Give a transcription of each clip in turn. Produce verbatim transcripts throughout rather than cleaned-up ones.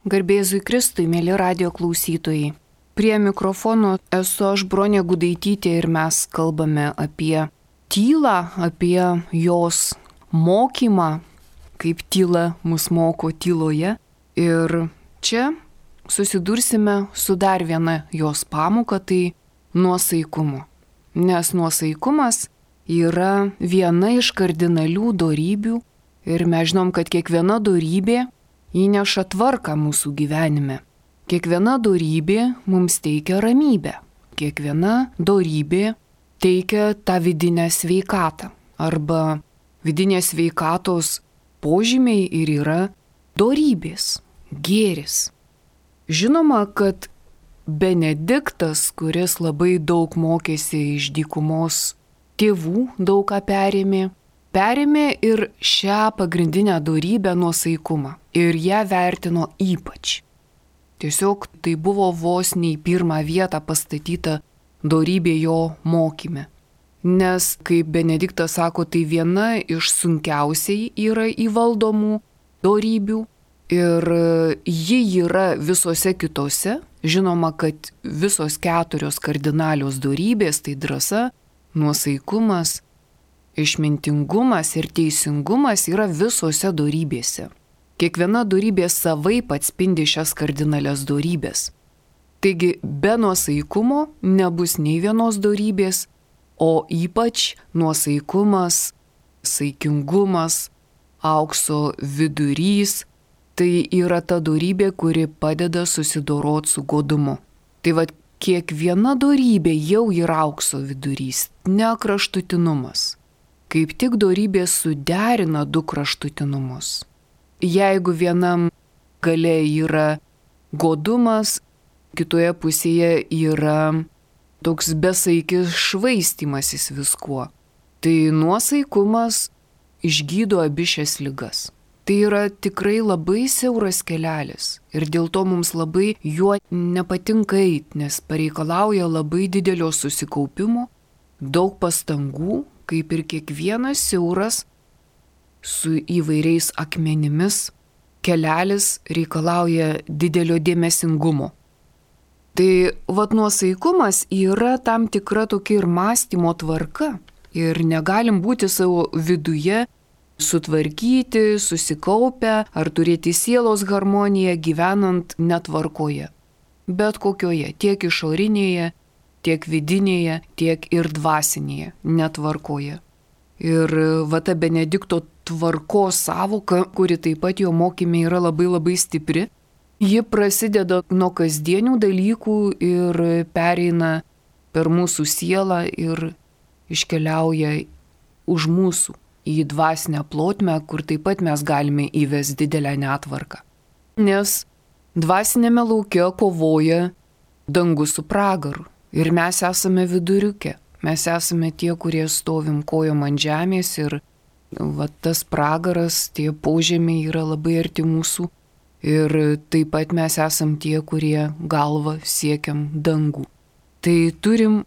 Garbėzui Kristui, mėly radio klausytojai. Prie mikrofono esu aš, Bronė Gudaitytė, ir mes kalbame apie tylą, apie jos mokymą, kaip tyla mus moko tyloje. Ir čia susidursime su dar viena jos pamoka, tai nuosaikumu. Nes nuosaikumas yra viena iš kardinalių dorybių ir mes žinom, kad kiekviena dorybė įneša tvarką mūsų gyvenime. Kiekviena dorybė mums teikia ramybę. Kiekviena dorybė teikia tą vidinę sveikatą. Arba vidinės sveikatos požymiai ir yra dorybės, gėris. Žinoma, kad Benediktas, kuris labai daug mokėsi iš dykumos tėvų, daug ką perėmė, perėmė ir šią pagrindinę dorybę nuosaikumą ir ją vertino ypač. Tiesiog tai buvo vos ne į pirmą vietą pastatyta dorybė jo mokyme. Nes, kaip Benediktas sako, tai viena iš sunkiausiai yra įvaldomų dorybių ir ji yra visose kitose. Žinoma, kad visos keturios kardinalios dorybės, tai drąsa, nuosaikumas, išmintingumas ir teisingumas yra visose dorybėse. Kiekviena dorybė savaip atspindi šias kardinalias dorybės. Taigi be nuosaikumo nebus nei vienos dorybės, o ypač nuosaikumas, saikingumas, aukso vidurys, tai yra ta dorybė, kuri padeda susidoroti su godumu. Tai vad, kiekviena dorybė jau yra aukso vidurys, ne kraštutinumas. Kaip tik dorybė suderina du kraštutinumus. Jeigu vienam gale yra godumas, kitoje pusėje yra toks besaikis švaistymasis viskuo, tai nuosaikumas išgydo abi šias ligas. Tai yra tikrai labai siauras kelelis ir dėl to mums labai juo nepatinka eiti, nes pareikalauja labai didelio susikaupimo, daug pastangų, kaip ir kiekvienas siauras su įvairiais akmenimis kelelis reikalauja didelio dėmesingumo. Tai vat nuosaikumas yra tam tikra tokia ir mąstymo tvarka ir negalim būti savo viduje sutvarkyti, susikaupę ar turėti sielos harmoniją gyvenant netvarkoje. Bet kokioje, tiek išorinėje, tiek vidinėje, tiek ir dvasinėje netvarkoje. Ir va ta Benedikto tvarkos savoka, kuri taip pat jo mokyme yra labai labai stipri, ji prasideda nuo kasdienių dalykų ir pereina per mūsų sielą ir iškeliauja už mūsų į dvasinę plotmę, kur taip pat mes galime įvesti didelę netvarką. Nes dvasinėme lauke kovoja dangus su pragaru ir mes esame viduriuke. Mes esame tie, kurie stovim kojom ant žemės ir va, tas pragaras, tie požemiai yra labai arti mūsų. Ir taip pat mes esam tie, kurie galva siekiam dangų. Tai turim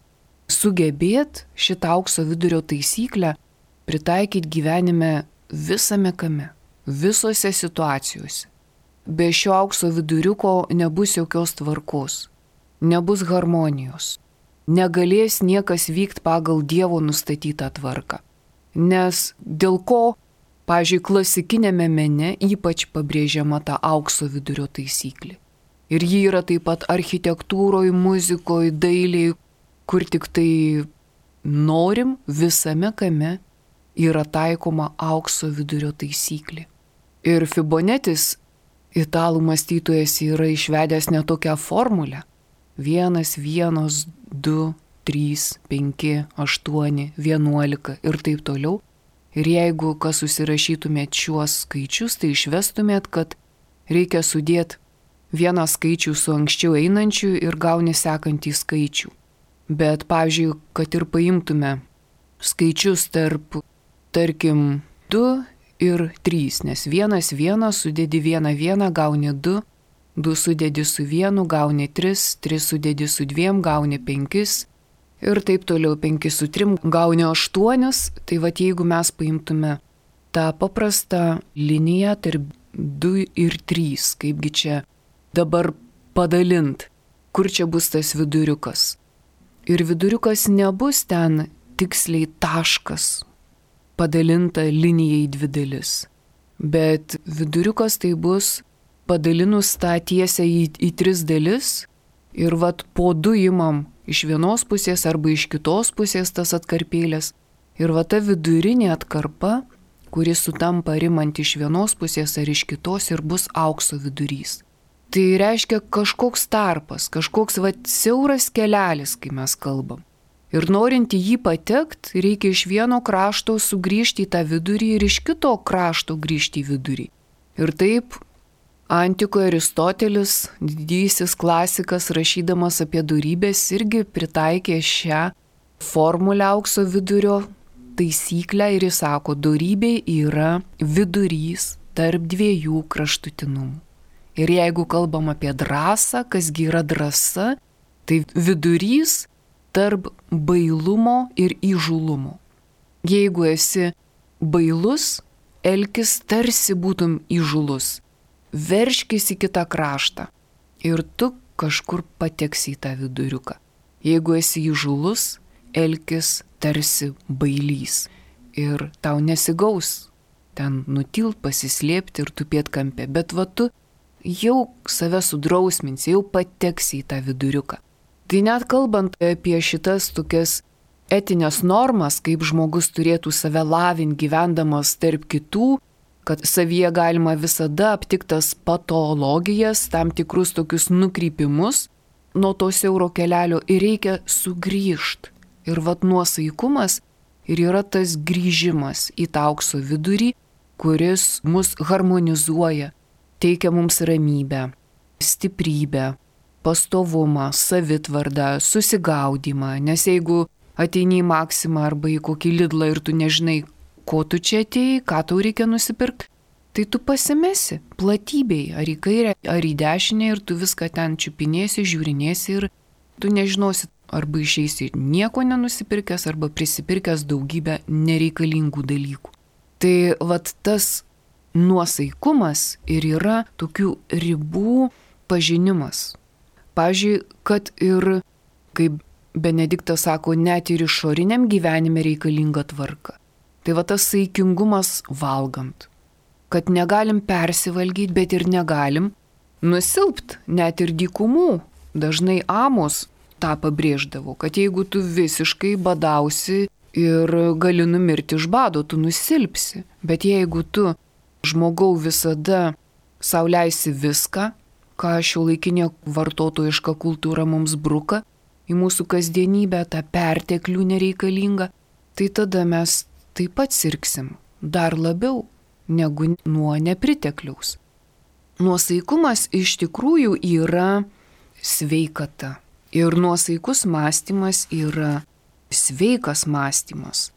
sugebėti šitą aukso vidurio taisyklę pritaikyti gyvenime visame kame, visose situacijose. Be šio aukso viduriuko nebus jokios tvarkos, nebus harmonijos. Negalės niekas vykti pagal Dievo nustatytą tvarką. Nes dėl ko, pavyzdžiui, klasikinėme mene ypač pabrėžiama ta aukso vidurio taisyklė. Ir ji yra taip pat architektūroje, muzikoje, dailėje, kur tik tai norim, visame kame yra taikoma aukso vidurio taisyklė. Ir Fibonetis, italų mąstytojas, yra išvedęs netokią formulę. Vienas, vienos, du, trys, penki, aštuoni, vienuolika ir taip toliau. Ir jeigu kas susirašytumėt šiuos skaičius, tai išvestumėt, kad reikia sudėti vieną skaičių su anksčiau einančiu ir gauni sekantį skaičių. Bet, pavyzdžiui, kad ir paimtume skaičius tarp, tarkim, du ir trys, nes vienas vienas sudėdi vieną vieną, gauni du, du sudėdi su vienu, gauni tris, tris sudėdi su dviem, gauni penkis ir taip toliau, penki su trim, gauni aštuonis. Tai va, jeigu mes paimtume tą paprastą liniją tarp du ir trys, kaipgi čia dabar padalint, kur čia bus tas viduriukas. Ir viduriukas nebus ten tiksliai taškas, padalinta linija į dvi dalis. Bet viduriukas tai bus padalinus tą tiesę į, į tris dalis ir vat po du imam iš vienos pusės arba iš kitos pusės tas atkarpėlės. Ir va ta vidurinė atkarpa, kuri sutampa rimant iš vienos pusės ar iš kitos ir bus aukso vidurys. Tai reiškia kažkoks tarpas, kažkoks va siauras kelelis, kai mes kalbam. Ir norint į jį patekt, reikia iš vieno krašto sugrįžti į tą vidurį ir iš kito krašto grįžti į vidurį. Ir taip antikoje Aristotelis, didysis klasikas, rašydamas apie dorybės, irgi pritaikė šią formulę aukso vidurio taisyklę ir jis sako, dorybė yra vidurys tarp dviejų kraštutinumų. Ir jeigu kalbam apie drąsą, kasgi yra drąsa, tai vidurys tarp bailumo ir įžūlumo. Jeigu esi bailus, elkis tarsi būtum įžūlus. Verškis į kitą kraštą ir tu kažkur pateksi į tą viduriuką. Jeigu esi įžūlus, elkis tarsi bailys ir tau nesigaus ten nutilt, pasislėpti ir tupėt kampe, bet va tu jau save sudrausminsi, jau pateksi į tą viduriuką. Tai net kalbant apie šitas tokias etinės normas, kaip žmogus turėtų save lavinti gyvendamas tarp kitų, kad savyje galima visada aptiktas patologijas, tam tikrus tokius nukrypimus nuo to siauro kelelio ir reikia sugrįžti. Ir vat nuosaikumas ir yra tas grįžimas į tą aukso vidurį, kuris mus harmonizuoja, teikia mums ramybę, stiprybę, pastovumą, savitvardą, susigaudimą, nes jeigu ateini į Maksimą arba į kokį Lidlą ir tu nežinai, ko tu čia atėjai, ką tau reikia nusipirkti, tai tu pasimesi platybei, ar į kairę, ar į dešinę ir tu viską ten čiupinėsi, žiūrinėsi ir tu nežinosi, arba išeisi nieko nenusipirkęs, arba prisipirkęs daugybę nereikalingų dalykų. Tai vat tas nuosaikumas ir yra tokių ribų pažinimas. Pavyzdžiui, kad ir, kaip Benediktas sako, net ir išoriniam gyvenime reikalinga tvarka. Tai va tas saikingumas valgant. Kad negalim persivalgyti, bet ir negalim nusilpt, net ir dykumų. Dažnai Amos tą pabrėždavo, kad jeigu tu visiškai badausi ir gali numirti iš bado, tu nusilpsi. Bet jeigu tu žmogau visada sau leisi viską, ką šiuolaikinė vartotojiška kultūra mums bruka į mūsų kasdienybę, tą perteklių nereikalingą, tai tada mes taip pat sirgsim dar labiau negu nuo nepritekliaus. Nuosaikumas iš tikrųjų yra sveikata ir nuosaikus mąstymas yra sveikas mąstymas.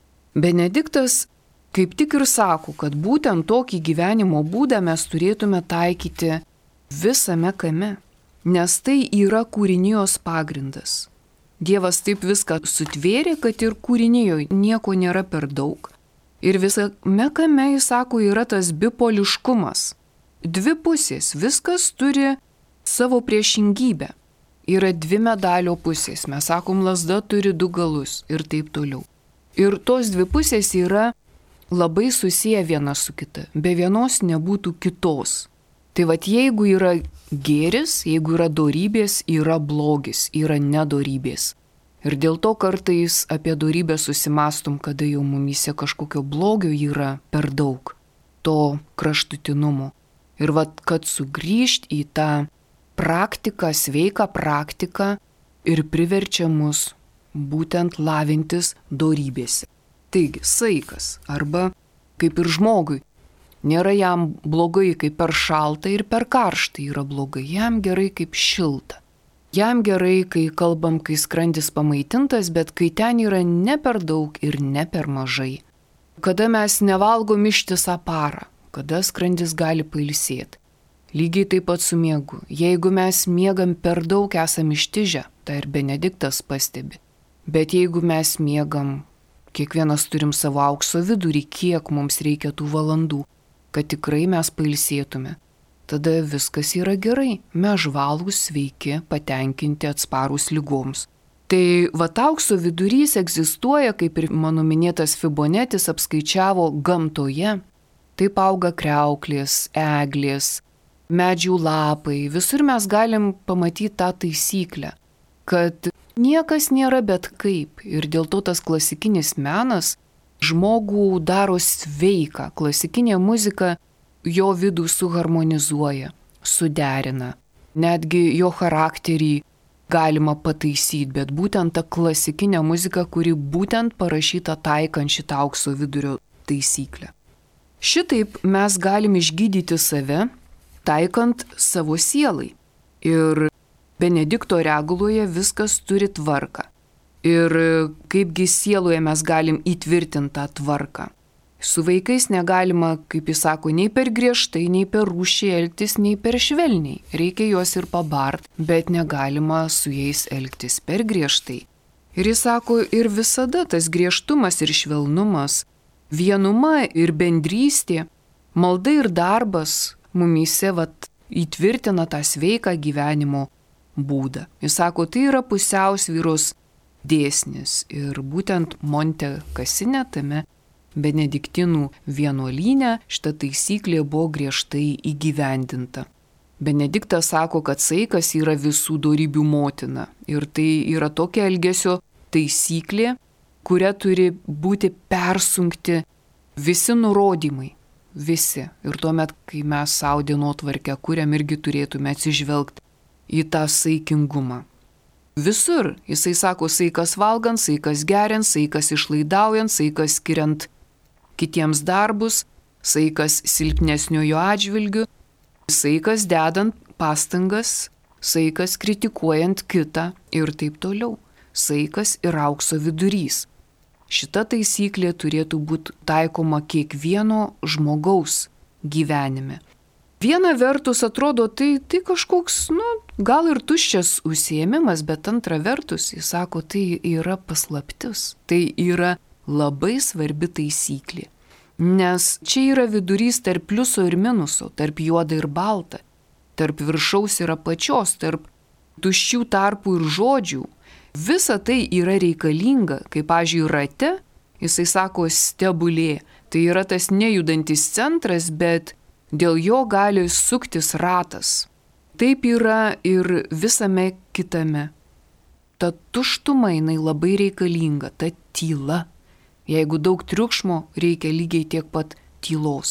Benediktas kaip tik ir sako, kad būtent tokį gyvenimo būdą mes turėtume taikyti visame kame, nes tai yra kūrinijos pagrindas. Dievas taip viską sutvėrė, kad ir kūrinijoje nieko nėra per daug. Ir visame kame, jis sako, yra tas bipoliškumas. Dvi pusės, viskas turi savo priešingybę. Yra dvi medalio pusės, mes sakom, lazda turi du galus ir taip toliau. Ir tos dvi pusės yra labai susiję viena su kita, be vienos nebūtų kitos. Tai vat jeigu yra gėris, jeigu yra dorybės, yra blogis, yra nedorybės. Ir dėl to kartais apie dorybę susimastum, kada jau mumyse kažkokio blogio yra per daug, to kraštutinumo. Ir vat, kad sugrįžt į tą praktiką, sveiką praktiką ir priverčia mus būtent lavintis dorybėse. Taigi, saikas arba kaip ir žmogui. Nėra jam blogai, kai per šalta ir per karšta yra blogai. Jam gerai kaip šilta. Jam gerai, kai kalbam, kai skrandis pamaitintas, bet kai ten yra ne per daug ir ne per mažai. Kada mes nevalgom ištisą parą, kada skrandis gali pailsėti. Lygiai taip pat su miegu. Jeigu mes miegam per daug, esam ištižę, tai ir Benediktas pastebi. Bet jeigu mes miegam, kiekvienas turim savo aukso vidurį, kiek mums reikia tų valandų, kad tikrai mes pailsėtume. tada viskas yra gerai. Mes žvalūs, sveiki, patenkinti, atsparūs lygoms. Tai va aukso vidurys egzistuoja, kaip ir mano minėtas Fibonetis apskaičiavo gamtoje. Taip auga kriauklės, eglės, medžių lapai. Visur mes galim pamatyti tą taisyklę, kad niekas nėra bet kaip. Ir dėl to tas klasikinis menas žmogų daro sveiką. Klasikinė muzika jo vidų suharmonizuoja, suderina. Netgi jo charakterį galima pataisyti, bet būtent ta klasikinė muzika, kuri būtent parašyta taikant šitą aukso vidurio taisyklę. Šitaip mes galim išgydyti save, taikant savo sielai. Ir Benedikto reguloje viskas turi tvarką. Ir kaipgi sieloje mes galim įtvirtinti tą tvarką. Su vaikais negalima, kaip jis sako, nei per griežtai, nei per rūšiai elgtis, nei per švelniai. Reikia juos ir pabart, bet negalima su jais elgtis per griežtai. Ir jis sako, ir visada tas griežtumas ir švelnumas, vienuma ir bendrystė, malda ir darbas mumyse vat, įtvirtina tą sveiką gyvenimo būdą. Jis sako, tai yra pusiausvyros dėsnis. Ir būtent Monte Cassine, tame Benediktinų vienuolyne, šita taisyklė buvo griežtai įgyvendinta. Benediktas sako, kad saikas yra visų dorybių motina. Ir tai yra tokia elgesio taisyklė, kuria turi būti persunkti visi nurodymai. Visi. Ir tuomet, kai mes savo dienotvarkę kuriam, irgi turėtume atsižvelgti į tą saikingumą. Visur. Jisai sako, saikas valgant, saikas geriant, saikas išlaidaujant, saikas skiriant kitiems darbus, saikas silpnesniojo atžvilgiu, saikas dedant pastangas, saikas kritikuojant kitą ir taip toliau. Saikas ir aukso vidurys. Šita taisyklė turėtų būti taikoma kiekvieno žmogaus gyvenime. Viena vertus atrodo, tai, tai kažkoks, nu, gal ir tuščias užsiėmimas, bet antra vertus, jis sako, tai yra paslaptis. Tai yra labai svarbi taisyklė. Nes čia yra vidurys tarp pliuso ir minuso, tarp juoda ir balta, tarp viršaus ir apačios, tarp tuščių tarpų ir žodžių. Visa tai yra reikalinga, kaip, pavyzdžiui, rate, jisai sako stebulė, tai yra tas nejudantis centras, bet dėl jo gali suktis ratas. Taip yra ir visame kitame. Ta tuštuma jinai labai reikalinga, ta tyla. Jeigu daug triukšmo, reikia lygiai tiek pat tylos.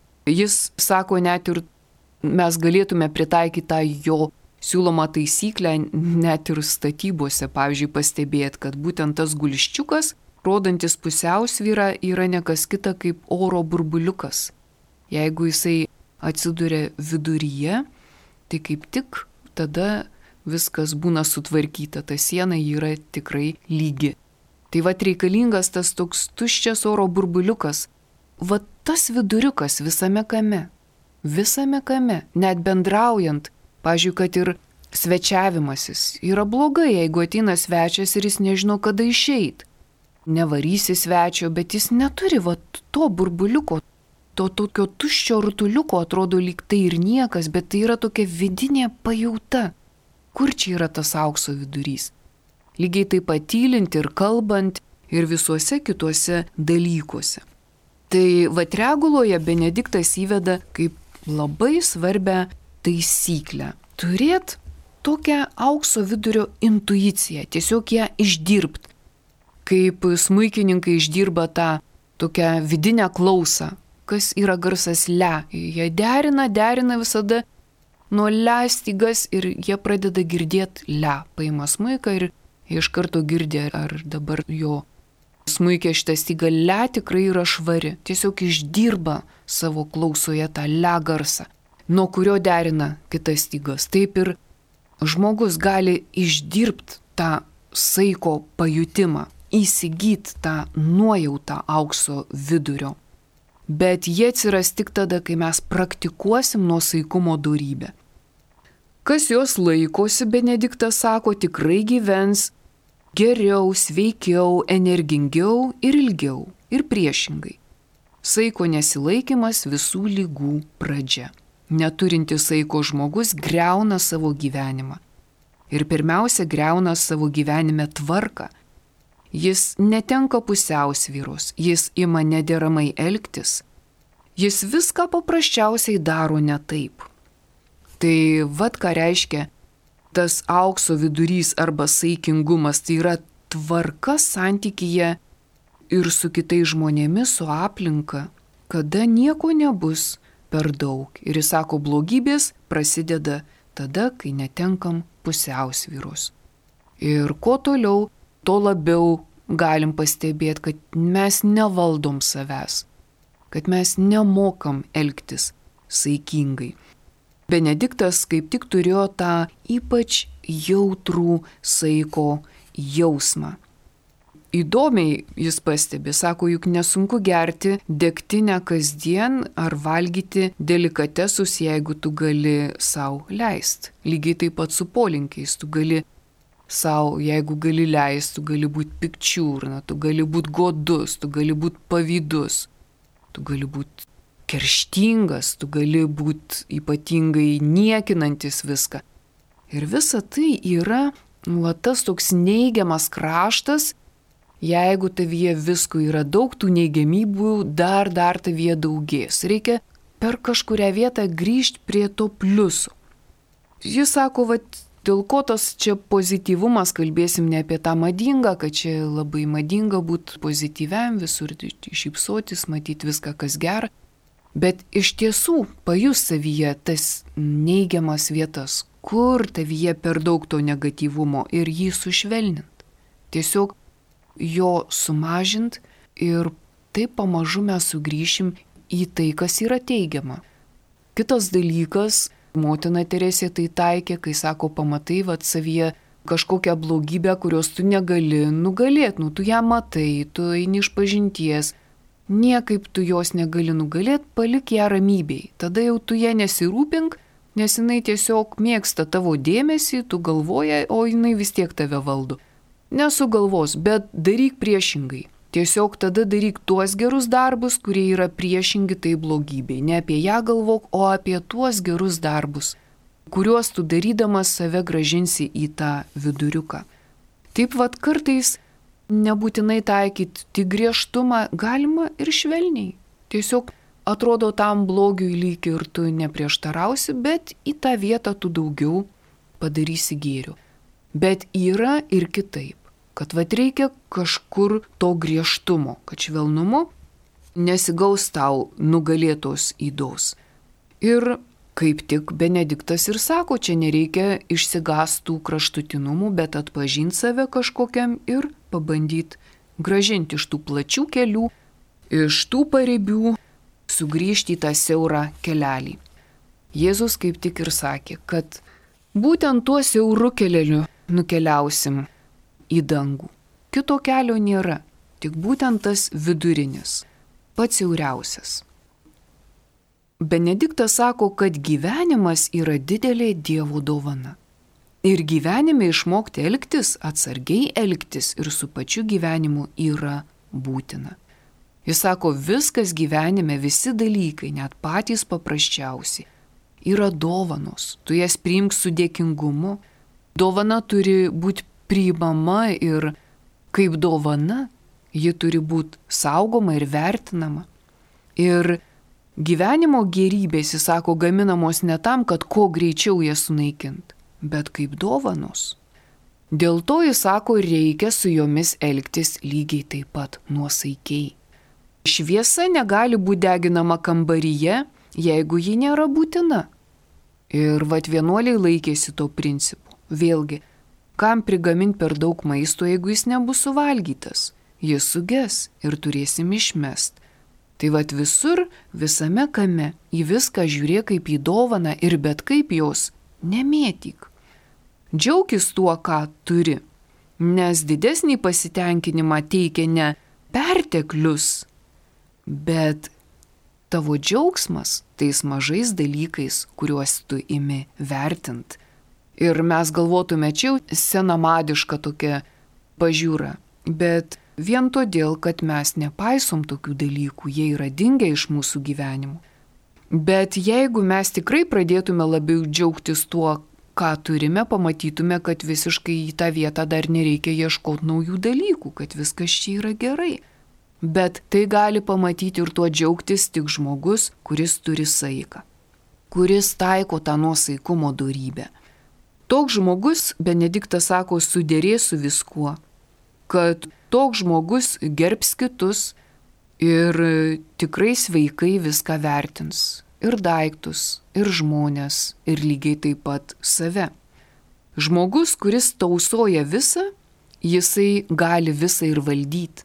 Jis sako, net ir mes galėtume pritaikyti tą jo siūlomą taisyklę net ir statybose, pavyzdžiui, pastebėti, kad būtent tas gulščiukas, rodantis pusiausvyrą, yra ne kas kita kaip oro burbuliukas. Jeigu jisai atsiduria viduryje, tai kaip tik tada viskas būna sutvarkyta, ta siena yra tikrai lygi. Tai vat reikalingas tas toks tuščias oro burbuliukas, vat tas viduriukas visame kame, visame kame, net bendraujant, pavyzdžiui, kad ir svečiavimasis yra blogai, jeigu ateina svečias ir jis nežino, kada išeit. Nevarysi svečio, bet jis neturi vat to burbuliuko, to tokio tuščio rutuliuko, atrodo lyg tai ir niekas, bet tai yra tokia vidinė pajauta. Kur čia yra tas aukso vidurys? Lygiai taip pat tylint ir kalbant ir visuose kituose dalykuose. Tai vat reguloje Benediktas įveda kaip labai svarbią taisyklę. Turėt tokią aukso vidurio intuiciją, tiesiog ją išdirbt. Kaip smuikininkai išdirba tą tokią vidinę klausą, kas yra garsas le. Jie derina, derina visada nuo le stygas ir jie pradeda girdėti le. Paima smuiką ir jie iš karto girdė, ar dabar jo smuikė šitą stygą le tikrai yra švari. Tiesiog išdirba savo klausoje tą le garsą, nuo kurio derina kitas stygas. Taip ir žmogus gali išdirbti tą saiko pajutimą, įsigyti tą nuojautą aukso vidurio. Bet jie atsiras tik tada, kai mes praktikuosim nuosaikumo dorybę. Kas jos laikosi, Benediktas sako, tikrai gyvens geriau, sveikiau, energingiau ir ilgiau, ir priešingai. Saiko nesilaikymas visų lygų pradžia. neturintis saiko žmogus greuna savo gyvenimą. Ir pirmiausia, greuna savo gyvenime tvarką. Jis netenka pusiausvyros, jis ima nederamai elgtis. Jis viską paprasčiausiai daro ne taip. Tai vad ką reiškia tas aukso vidurys arba saikingumas, tai yra tvarka santykyje ir su kitais žmonėmis, su aplinka, kada nieko nebus per daug. Ir jis sako, blogybės prasideda tada, kai netenkam pusiausvyros. Ir kuo toliau, to labiau galim pastebėti, kad mes nevaldom savęs, kad mes nemokam elgtis saikingai. Benediktas kaip tik turėjo tą ypač jautrų saiko jausmą. Įdomiai jis pastebi, sako, juk nesunku gerti degtinę kasdien ar valgyti delikatesus, jeigu tu gali sau leisti. Lygiai taip pat su polinkiais, tu gali sau, jeigu gali leisti, tu gali būti pikčiurna, tu gali būti godus, tu gali būti pavydus, tu gali būti kerštingas, tu gali būti ypatingai niekinantis viską. Ir visa tai yra va, tas toks neigiamas kraštas. Jeigu tavyje visko yra daug, tų neigiamybių dar, dar tavyje daugės. Reikia per kažkurią vietą grįžti prie to pliusų. Jis sako, va, dėl ko tas čia pozityvumas, kalbėsim ne apie tą madingą, kad čia labai madinga būti pozityviam, visur šypsotis, matyti viską, kas gera. Bet iš tiesų pajus savyje tas neigiamas vietas, kur tavyje per daug to negatyvumo ir jį sušvelnint. Tiesiog jo sumažint ir taip pamažu mes sugrįšim į tai, kas yra teigiama. Kitas dalykas, motina Teresė tai taikė, kai sako, pamatai vat savyje kažkokią blogybę, kurios tu negali nugalėti, nu tu ją matai, tu eini iš pažinties, niekaip tu jos negali nugalėti, palik ją ramybei, tada jau tu ją nesirūpink, nes jinai tiesiog mėgsta tavo dėmesį, tu galvoji, o jinai vis tiek tave valdo. Nesugalvos, bet daryk priešingai. Tiesiog tada daryk tuos gerus darbus, kurie yra priešingi tai blogybei. Ne apie ją galvok, o apie tuos gerus darbus, kuriuos tu darydamas save gražinsi į tą viduriuką. Taip vat kartais nebūtinai taikyti tik griežtumą, galima ir švelniai. Tiesiog atrodo tam blogiui lyg ir tu neprieštarausi, bet į tą vietą tu daugiau padarysi gėrių. Bet yra ir kitaip, kad vat reikia kažkur to griežtumo, kad švelnumo nesigaus tau nugalėtos ydos. Ir kaip tik Benediktas ir sako, čia nereikia išsigastų kraštutinumų, bet atpažinti save kažkokiam ir pabandyti gražinti iš tų plačių kelių, iš tų paribių, sugrįžti į tą siaurą kelelį. Jėzus kaip tik ir sakė, kad būtent tuo siauru keleliu nukeliausim į dangų. Kito kelio nėra, tik būtent tas vidurinis, pats siauriausias. Benediktas sako, kad gyvenimas yra didelė Dievo dovana. Ir gyvenime išmokti elgtis, atsargiai elgtis ir su pačiu gyvenimu yra būtina. Jis sako, viskas gyvenime, visi dalykai, net patys paprasčiausi, yra dovanos. Tu jas priimk su dėkingumu. Dovana turi būti priimama ir kaip dovana, ji turi būti saugoma ir vertinama. Ir gyvenimo gerybės, jis sako, gaminamos ne tam, kad kuo greičiau jas sunaikint, bet kaip dovanos. Dėl to jis sako, reikia su jomis elgtis lygiai taip pat nuosaikiai. Šviesa negali būti deginama kambaryje, jeigu ji nėra būtina. Ir vat vienuoliai laikėsi to principu. Vėlgi, kam prigaminti per daug maisto, jeigu jis nebus suvalgytas? Jis suges ir turėsim išmest. Tai vat visur, visame kame, į viską žiūrėk kaip į dovaną ir bet kaip jos nemėtyk. Džiaukis tuo, ką turi, nes didesnį pasitenkinimą teikia ne perteklius, bet tavo džiaugsmas tais mažais dalykais, kuriuos tu imi vertint. Ir mes galvotume, čia jau senamadiška tokia pažiūra, bet vien todėl, kad mes nepaisom tokių dalykų, jie yra dingę iš mūsų gyvenimų. Bet jeigu mes tikrai pradėtume labiau džiaugtis tuo, ką turime, pamatytume, kad visiškai į tą vietą dar nereikia ieškoti naujų dalykų, kad viskas čia yra gerai. Bet tai gali pamatyti ir tuo džiaugtis tik žmogus, kuris turi saiką, kuris taiko tą nuosaikumo dorybę. Toks žmogus, Benediktas sako, suderės su viskuo, kad toks žmogus gerbs kitus ir tikrai sveikai viską vertins. Ir daiktus, ir žmonės, ir lygiai taip pat save. Žmogus, kuris tausoja visą, jisai gali visą ir valdyti.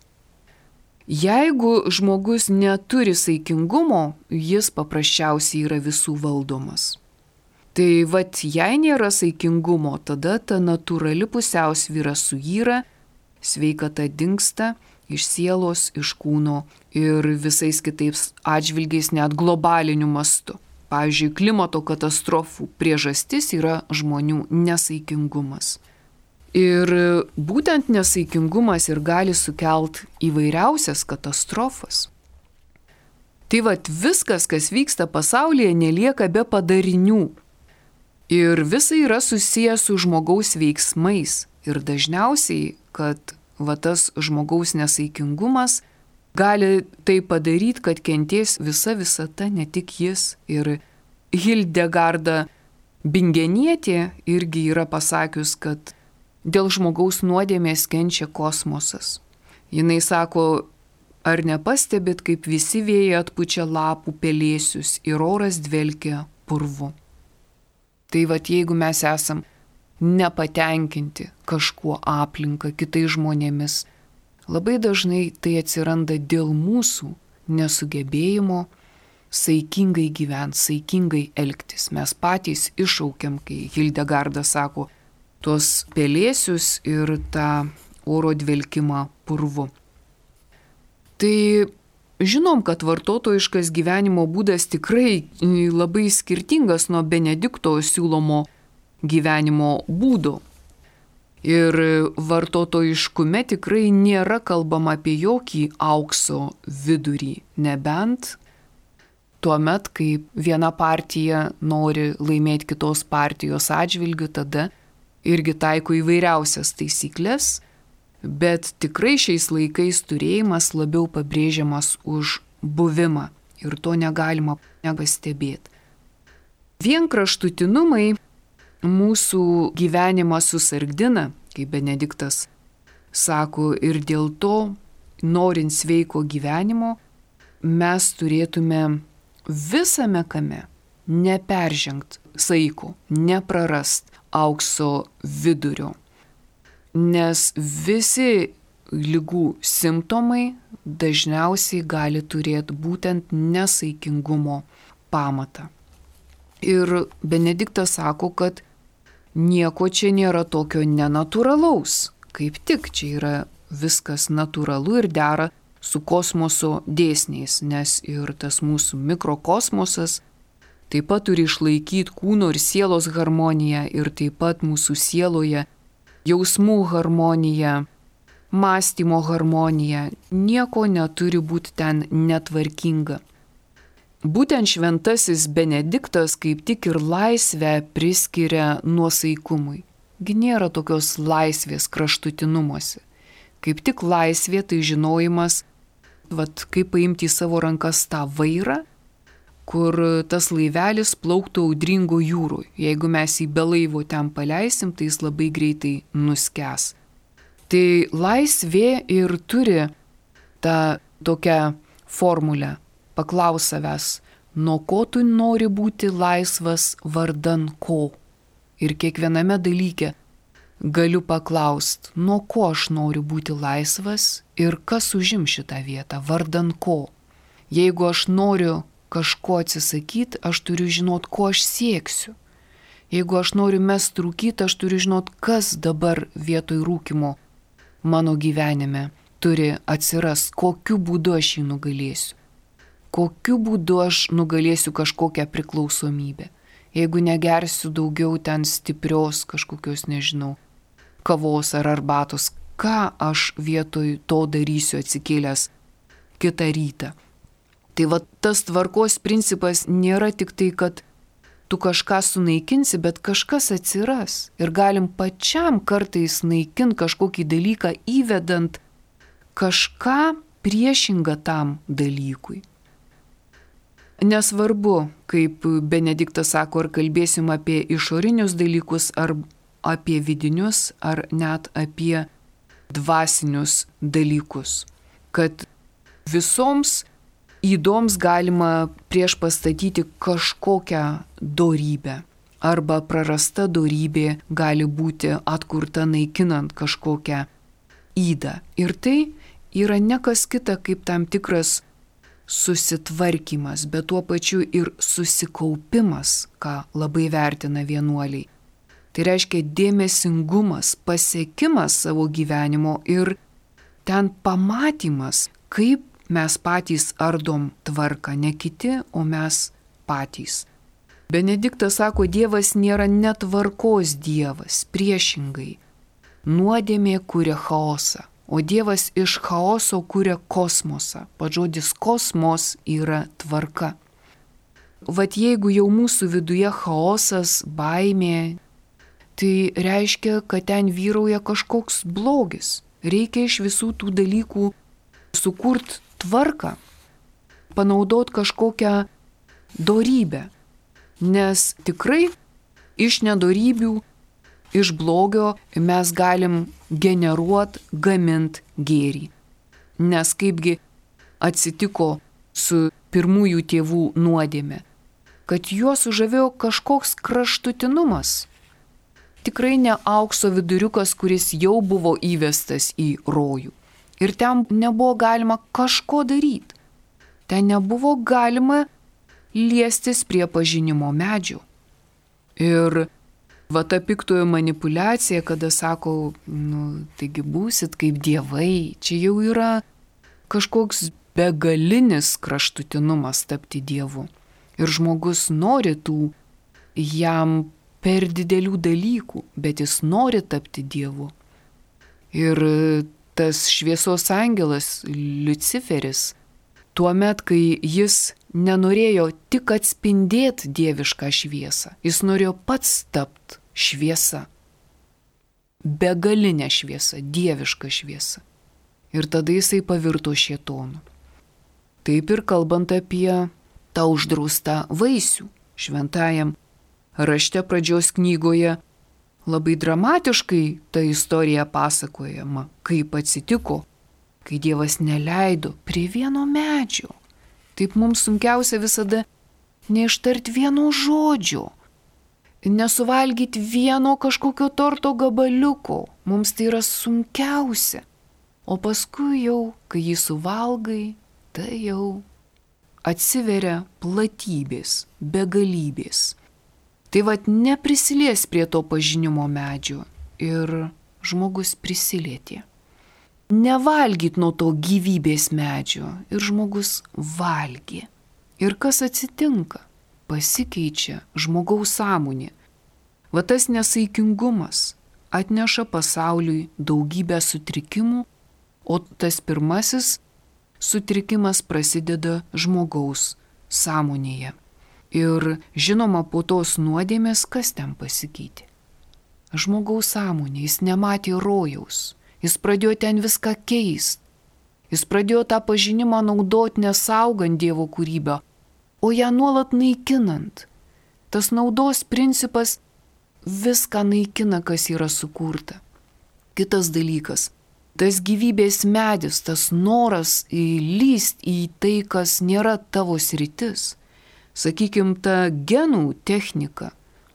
Jeigu žmogus neturi saikingumo, jis paprasčiausiai yra visų valdomas. Tai vat, jei nėra saikingumo, tada ta natūrali pusiausvyra suyra, sveikata dingsta iš sielos, iš kūno ir visais kitais atžvilgiais net globaliniu mastu. Pavyzdžiui, klimato katastrofų priežastis yra žmonių nesaikingumas. Ir būtent nesaikingumas ir gali sukelt įvairiausias katastrofas. Tai vat viskas, kas vyksta pasaulyje, nelieka be padarinių. Ir visa yra susijęs su žmogaus veiksmais. Ir dažniausiai, kad va tas žmogaus nesaikingumas gali tai padaryti, kad kentės visa visata, ne tik jis. Ir Hildegarda Bingenietė irgi yra pasakius, kad dėl žmogaus nuodėmės kenčia kosmosas. Jinai sako, ar nepastebit, kaip visi vėjai atpučia lapų pelėsius ir oras dvelkia purvu. Tai vat jeigu mes esam nepatenkinti kažkuo aplinka, kitais žmonėmis, labai dažnai tai atsiranda dėl mūsų nesugebėjimo saikingai gyventi, saikingai elgtis. Mes patys iššaukiam, kai Hildegarda sako, tuos pelėsius ir tą oro dvelkimą purvu. Tai žinom, kad vartotojiškas gyvenimo būdas tikrai labai skirtingas nuo Benedikto siūlomo gyvenimo būdo. Ir vartotojiškume tikrai nėra kalbama apie jokį aukso vidurį, nebent tuomet, kai viena partija nori laimėti kitos partijos atžvilgiu, tada irgi taiko įvairiausias taisyklės, bet tikrai šiais laikais turėjimas labiau pabrėžiamas už buvimą ir to negalima nepastebėti. Vien kraštutinumai mūsų gyvenimą susargdina, kaip Benediktas sako, ir dėl to, norint sveiko gyvenimo, mes turėtume visame kame neperžengt saiko, neprarast aukso vidurio. Nes visi ligų simptomai dažniausiai gali turėti būtent nesaikingumo pamatą. Ir Benediktas sako, kad nieko čia nėra tokio nenatūralaus. Kaip tik čia yra viskas natūralu ir dera su kosmoso dėsniais, nes ir tas mūsų mikrokosmosas taip pat turi išlaikyti kūno ir sielos harmoniją ir taip pat mūsų sieloje jausmų harmonija, mąstymo harmonija, nieko neturi būti ten netvarkinga. Būtent šventasis Benediktas kaip tik ir laisvę priskiria nuosaikumui. Gi nėra tokios laisvės kraštutinumuose. Kaip tik laisvė tai žinojimas, vat, kaip paimti į savo rankas tą vairą, kur tas laivelis plauktų audringo jūroje. Jeigu mes jį be laivo ten paleisim, tai jis labai greitai nuskęs. Tai laisvė ir turi tą tokią formulę. Paklaus savęs, nuo ko tu nori būti laisvas vardan ko. Ir kiekviename dalyke galiu paklaust, nuo ko aš noriu būti laisvas ir kas užim šitą vietą, vardan ko. Jeigu aš noriu kažko atsisakyti, aš turiu žinot, ko aš sieksiu. Jeigu aš noriu mest rūkyti, aš turiu žinot, kas dabar vietoj rūkimo mano gyvenime turi atsiras, kokiu būdu aš jį nugalėsiu. Kokiu būdu aš nugalėsiu kažkokią priklausomybę. Jeigu negersiu daugiau ten stiprios kažkokios, nežinau, kavos ar arbatos, ką aš vietoj to darysiu atsikėlęs kitą rytą. Tai va tas tvarkos principas nėra tik tai, kad tu kažką sunaikinsi, bet kažkas atsiras. Ir galim pačiam kartais naikinti kažkokį dalyką, įvedant kažką priešingą tam dalykui. Nesvarbu, kaip Benediktas sako, ar kalbėsim apie išorinius dalykus, ar apie vidinius, ar net apie dvasinius dalykus. Kad visoms ydoms galima prieš pastatyti kažkokią dorybę. Arba prarasta dorybė gali būti atkurta naikinant kažkokią ydą. Ir tai yra ne kas kita kaip tam tikras susitvarkymas, bet tuo pačiu ir susikaupimas, ką labai vertina vienuoliai. Tai reiškia dėmesingumas, pasiekimas savo gyvenimo ir ten pamatymas, kaip mes patys ardom tvarką, ne kiti, o mes patys. Benediktas sako, Dievas nėra netvarkos Dievas, priešingai. Nuodėmė kuria chaosą, o Dievas iš chaoso kuria kosmosą. Pats žodis kosmos yra tvarka. Vat jeigu jau mūsų viduje chaosas, baimė, tai reiškia, kad ten vyrauja kažkoks blogis. Reikia iš visų tų dalykų sukurt tvarką, panaudot kažkokią dorybę. Nes tikrai iš nedorybių, iš blogio mes galim generuot, gamint gėrį. Nes kaipgi atsitiko su pirmųjų tėvų nuodėme, kad juos sužavėjo kažkoks kraštutinumas. Tikrai ne aukso viduriukas, kuris jau buvo įvestas į rojų. Ir ten nebuvo galima kažko daryti. Ten nebuvo galima liestis prie pažinimo medžių. Ir va ta piktojo manipulacija, kada sako, nu, taigi būsit kaip dievai, čia jau yra kažkoks begalinis kraštutinumas tapti dievu. Ir žmogus nori tų jam per didelių dalykų, bet jis nori tapti dievu. Ir tas šviesos angelas Liuciferis, tuomet, kai jis nenorėjo tik atspindėti dievišką šviesą, jis norėjo pats tapti šviesa. Begalinė šviesa, dieviška šviesa. Ir tada jisai pavirto šėtonu. Taip ir kalbant apie tą uždraustą vaisių. Šventajam rašte pradžios knygoje labai dramatiškai ta istorija pasakojama, kaip atsitiko, kai Dievas neleido prie vieno medžio. Taip mums sunkiausia visada neištart vieno žodžio, nesuvalgyti vieno kažkokio torto gabaliuko. Mums tai yra sunkiausia. O paskui jau, kai jį suvalgai, tai jau atsiveria platybės, begalybės. Tai vat neprisilies prie to pažinimo medžio ir žmogus prisilietė. Nevalgyt nuo to gyvybės medžio ir žmogus valgė. Ir kas atsitinka? Pasikeičia žmogaus sąmonė. Va tas nesaikingumas atneša pasauliui daugybę sutrikimų, o tas pirmasis sutrikimas prasideda žmogaus sąmonėje. Ir žinoma, po tos nuodėmės kas ten pasikeitė? Žmogaus sąmonė, jis nematė rojaus, jis pradėjo ten viską keisti, jis pradėjo tą pažinimą naudoti nesaugant Dievo kūrybą, o ją nuolat naikinant. Tas naudos principas viską naikina, kas yra sukurta. Kitas dalykas, tas gyvybės medis, tas noras įlyst į tai, kas nėra tavo sritis. Sakykime, ta genų technika.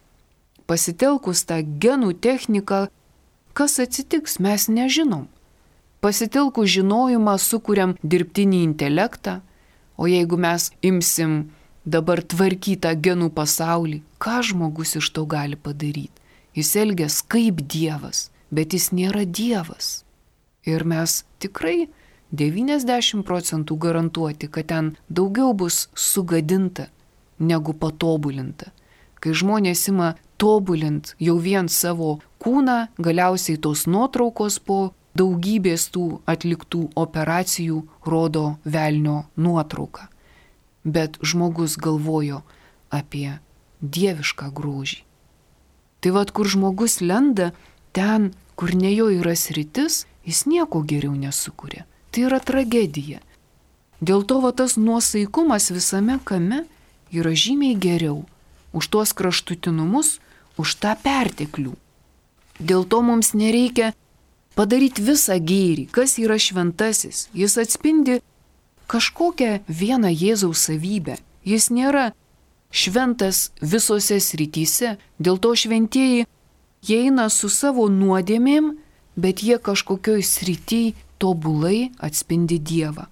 Pasitelkus tą genų techniką, kas atsitiks, mes nežinom. Pasitelkus žinojimą sukuriam dirbtinį intelektą, o jeigu mes imsim dabar tvarkytą genų pasaulį, ką žmogus iš to gali padaryti? Jis elgias kaip Dievas, bet jis nėra Dievas. Ir mes tikrai devyniasdešimt procentų garantuoti, kad ten daugiau bus sugadinta negu patobulinta. Kai žmonės ima tobulint jau vien savo kūną, galiausiai tos nuotraukos po daugybės tų atliktų operacijų rodo velnio nuotrauką. bet žmogus galvojo apie dievišką grožį. Tai vad, kur žmogus lenda, ten, kur ne jo yra sritis, jis nieko geriau nesukuria. Tai yra tragedija. Dėl to va tas nuosaikumas visame kame yra žymiai geriau už tuos kraštutinumus, už tą perteklių. Dėl to mums nereikia padaryti visą gėrį, kas yra šventasis. Jis atspindi kažkokią vieną Jėzaus savybę. Jis nėra šventas visose srityse, dėl to šventieji jie eina su savo nuodėmėm, bet jie kažkokioj srity tobulai atspindi Dievą.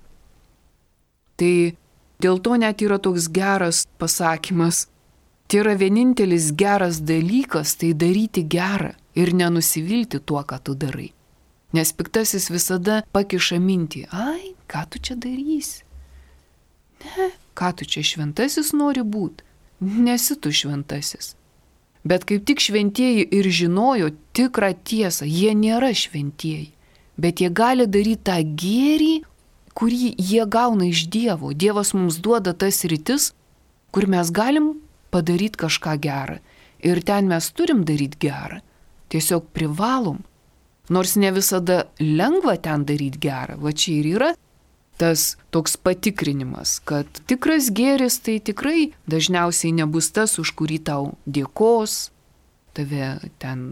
Tai dėl to net yra toks geras pasakymas. Tai yra vienintelis geras dalykas, tai daryti gerą ir nenusivilti tuo, ką tu darai. Nes piktasis visada pakiša mintį, ai, ką tu čia darysi? Ne, ką tu čia šventasis nori būti? Nesi tu šventasis. Bet kaip tik šventieji ir žinojo tikrą tiesą, jie nėra šventieji, bet jie gali daryti tą gėrį, kurį jie gauna iš Dievo. Dievas mums duoda tas rytis, kur mes galim padaryti kažką gerą. Ir ten mes turim daryti gerą. Tiesiog privalom. Nors ne visada lengva ten daryti gerą. Va čia ir yra tas toks patikrinimas, kad tikras gėris tai tikrai dažniausiai nebus tas, už kurį tau dėkos, tave ten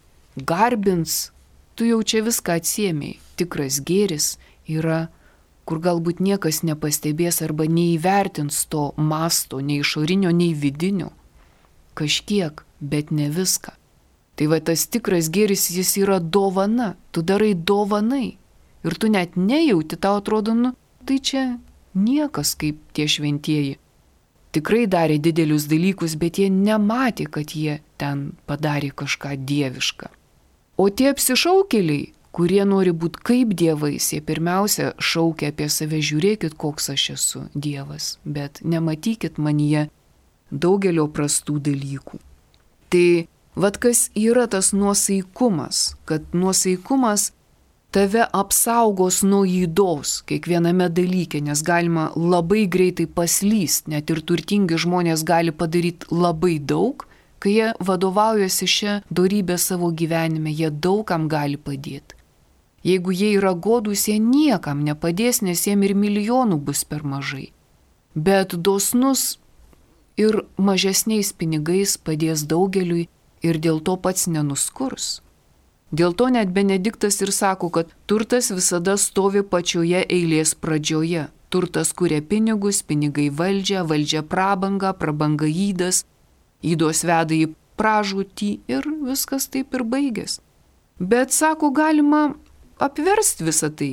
garbins. Tu jau čia viską atsiėmei. Tikras gėris yra, kur galbūt niekas nepastebės arba neįvertins to masto, nei išorinio, nei vidinio. Kažkiek, bet ne viską. Tai va tas tikras gėris, jis yra dovana. Tu darai dovanai. Ir tu net nejauti, tau atrodo, nu, tai čia niekas kaip tie šventieji. Tikrai darė didelius dalykus, bet jie nematė, kad jie ten padarė kažką dievišką. O tie apsišaukėliai, kurie nori būti kaip dievais, jie pirmiausia šaukia apie save, žiūrėkit, koks aš esu dievas, bet nematykit manyje daugelio prastų dalykų. Tai vat kas yra tas nuosaikumas, kad nuosaikumas tave apsaugos nuo ydos kiekviename dalyke, nes galima labai greitai paslyst, net ir turtingi žmonės gali padaryti labai daug, kai jie vadovaujasi šią dorybę savo gyvenime, jie daugam gali padėti. Jeigu jie yra godūs, jie niekam nepadės, nes jiem ir milijonų bus per mažai. Bet dosnus ir mažesniais pinigais padės daugeliui ir dėl to pats nenuskurs. Dėl to net Benediktas ir sako, kad turtas visada stovi pačioje eilės pradžioje. Turtas kuria pinigus, pinigai valdžia, valdžia prabanga, prabanga įdas, įdos veda į pražūtį ir viskas taip ir baigės. Bet, sako, galima apversti visą tai.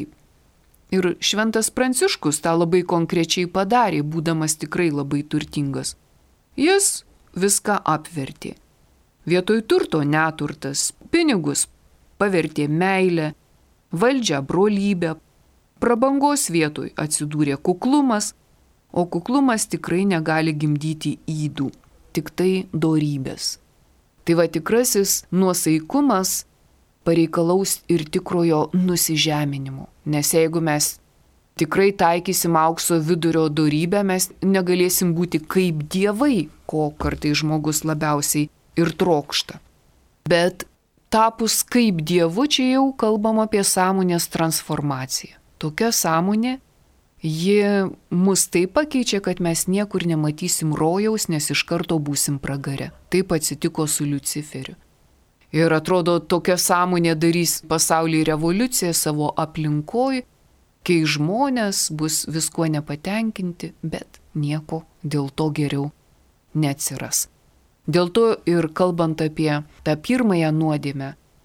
Ir šventas Pranciškus tą labai konkrečiai padarė, būdamas tikrai labai turtingas. Jis viską apvertė. Vietoj turto neturtas, pinigus pavertė meilę, valdžią brolybę, prabangos vietoj atsidūrė kuklumas, o kuklumas tikrai negali gimdyti ydų, tik tai dorybės. Tai va tikrasis nuosaikumas pareikalaus ir tikrojo nusižeminimo, nes jeigu mes tikrai taikysim aukso vidurio dorybę, mes negalėsim būti kaip dievai, ko kartai žmogus labiausiai ir trokšta. Bet tapus kaip dievu, čia jau kalbam apie sąmonės transformaciją. Tokia sąmonė, ji mus taip pakeičia, kad mes niekur nematysim rojaus, nes iš karto būsim pragare. Taip atsitiko su Liuciferiu. Ir atrodo, tokia sąmonė darys pasaulyje revoliuciją savo aplinkoj, kai žmonės bus viskuo nepatenkinti, bet nieko dėl to geriau neatsiras. Dėl to ir kalbant apie tą pirmąją nuodėmę,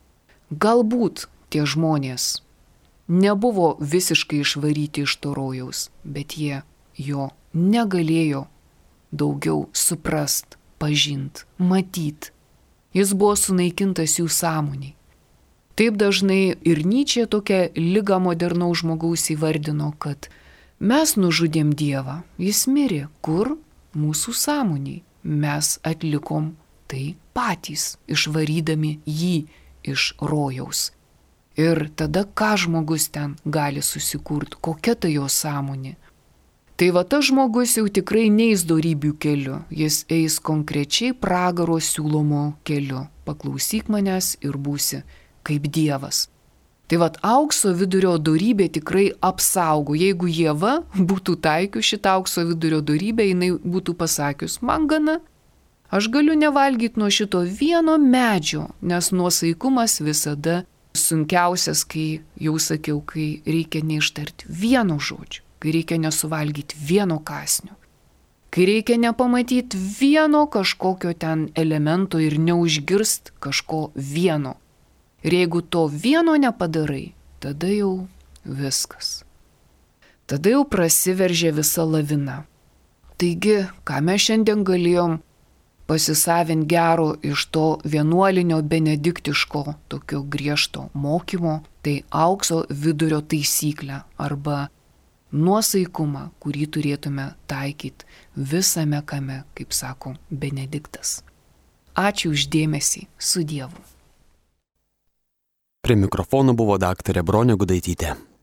galbūt tie žmonės nebuvo visiškai išvaryti iš to rojaus, bet jie jo negalėjo daugiau suprast, pažint, matyt. Jis buvo sunaikintas jų sąmoniai. Taip dažnai ir Nyčė tokią ligą modernaus žmogaus įvardino, kad mes nužudėm Dievą, jis mirė, kur mūsų sąmoniai. Mes atlikom tai patys, išvarydami jį iš rojaus. Ir tada ką žmogus ten gali susikurti, kokia ta jo sąmonė? Tai va tas žmogus jau tikrai neis dorybių keliu, jis eis konkrečiai pragaro siūlomo keliu. Paklausyk manęs ir būsi kaip Dievas. Tai vat aukso vidurio dorybė tikrai apsaugo. Jeigu Ieva būtų taikius šitą aukso vidurio dorybę, jinai būtų pasakius, man gana, aš galiu nevalgyti nuo šito vieno medžio, nes nuosaikumas visada sunkiausias, kai, jau sakiau, kai reikia neištarti vieno žodžio, kai reikia nesuvalgyti vieno kąsnio, kai reikia nepamatyti vieno kažkokio ten elemento ir neužgirst kažko vieno. Ir jeigu to vieno nepadarai, tada jau viskas. Tada jau prasiveržė visa lavina. Taigi, ką mes šiandien galėjom pasisavinti gero iš to vienuolinio benediktiško tokio griežto mokymo, tai aukso vidurio taisyklę arba nuosaikumą, kurį turėtume taikyti visame kame, kaip sako Benediktas. Ačiū už dėmesį, su Dievu. Prie mikrofono buvo daktarė Bronė Gudaitytė.